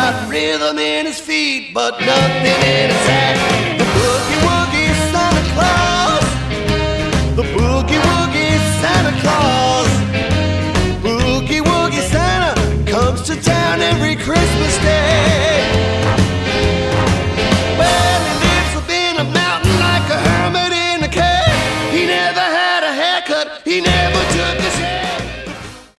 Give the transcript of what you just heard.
got rhythm in his feet, but nothing in his act.